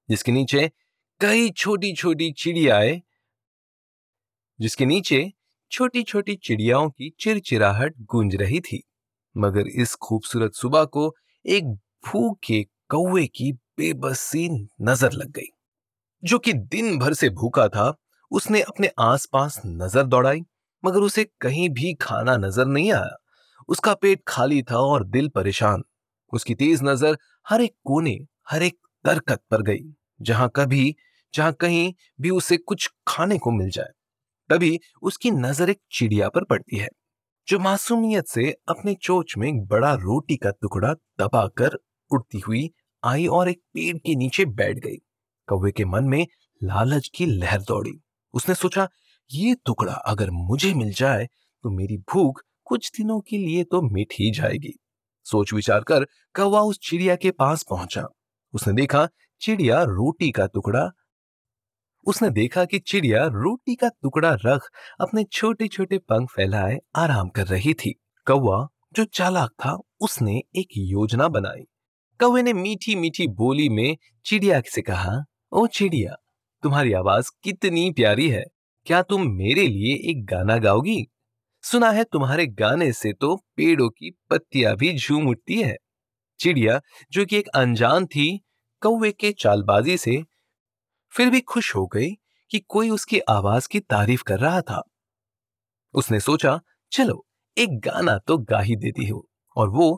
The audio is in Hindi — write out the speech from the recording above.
जिसके नीचे कई छोटी छोटी चिड़ियाएं जिसके नीचे छोटी छोटी चिड़ियाओं की चिरचिराहट गूंज रही थी। मगर इस खूबसूरत सुबह को एक भूखे कौवे की बेबसी नजर लग गई, जो कि दिन भर से भूखा था। उसने अपने आसपास नजर दौड़ाई, मगर उसे कहीं भी खाना नजर नहीं आया। उसका पेट खाली था और दिल परेशान। उसकी तेज नजर हर एक कोने, हर एक दरकत पर गई, जहां कहीं भी उसे कुछ खाने को मिल जाए। तभी उसकी नजर एक चिड़िया पर पड़ती है, जो मासूमियत से अपने चोंच में एक बड़ा रोटी का टुकड़ा दबाकर उड़ती हुई आई और एक पेड़ के नीचे बैठ गई। कौवे के मन में लालच की लहर दौड़ी। उसने सोचा, ये टुकड़ा अगर मुझे मिल जाए तो मेरी भूख कुछ दिनों के लिए तो मिट ही जाएगी। सोच विचार कर कौवा उस चिड़िया के पास पहुंचा। उसने देखा चिड़िया रोटी का टुकड़ा उसने देखा कि चिड़िया रोटी का टुकड़ा रख अपने छोटे छोटे पंख फैलाए आराम कर रही थी। कौवा, जो चालाक था, उसने एक योजना बनाई। कौवे ने मीठी मीठी बोली में चिड़िया से कहा, ओ चिड़िया, तुम्हारी आवाज कितनी प्यारी है। क्या तुम मेरे लिए एक गाना गाओगी? सुना है तुम्हारे गाने से तो पेड़ों की पत्तियां भी झूम उठती है। चिड़िया, जो कि एक अनजान थी कौवे के चालबाजी से, फिर भी खुश हो गई कि कोई उसकी आवाज की तारीफ कर रहा था। उसने सोचा, चलो एक गाना तो गा ही देती हूँ। और वो